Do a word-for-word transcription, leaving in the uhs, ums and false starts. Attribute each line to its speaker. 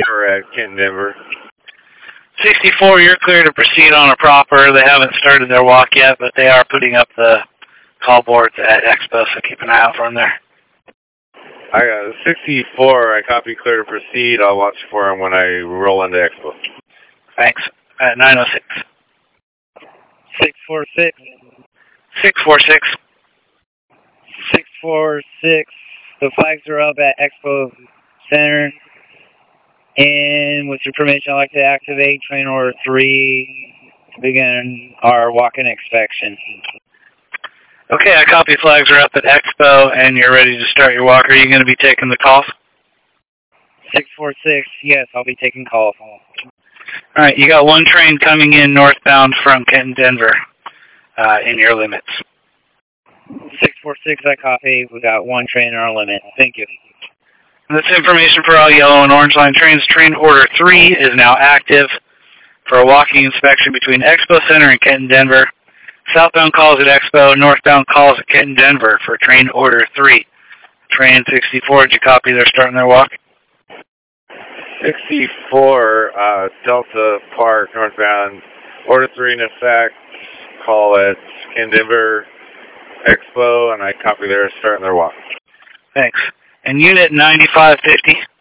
Speaker 1: We're at Kenton, Denver.
Speaker 2: sixty-four, you're clear to proceed on a proper. They haven't started their walk yet, but they are putting up the call boards at Expo, so keep an eye out for them there.
Speaker 1: I got sixty-four. I copy clear to proceed. I'll watch for them when I roll into Expo.
Speaker 2: Thanks. At nine oh six.
Speaker 3: six four six.
Speaker 2: six four six.
Speaker 3: six four six. The flags are up at Expo Center. And with your permission, I'd like to activate train order three to begin our walk-in inspection.
Speaker 2: Okay, I copy flags are up at Expo, and you're ready to start your walk. Are you going to be taking the calls?
Speaker 3: six four six, yes, I'll be taking calls.
Speaker 2: All right, you got one train coming in northbound from Kenton, Denver, uh, in your limits.
Speaker 3: six four six, I copy. We got one train in our limit. Thank you.
Speaker 2: This information for all yellow and orange line trains. Train order three is now active for a walking inspection between Expo Center and Kenton, Denver. Southbound calls at Expo, northbound calls at Kenton, Denver for train order three. Train sixty-four, did you copy? They're starting their walk.
Speaker 1: sixty-four, uh, Delta Park, northbound. Order three in effect. Call at Kenton, Denver, Expo, and I copy they're starting their walk.
Speaker 2: Thanks. And unit ninety-five fifty,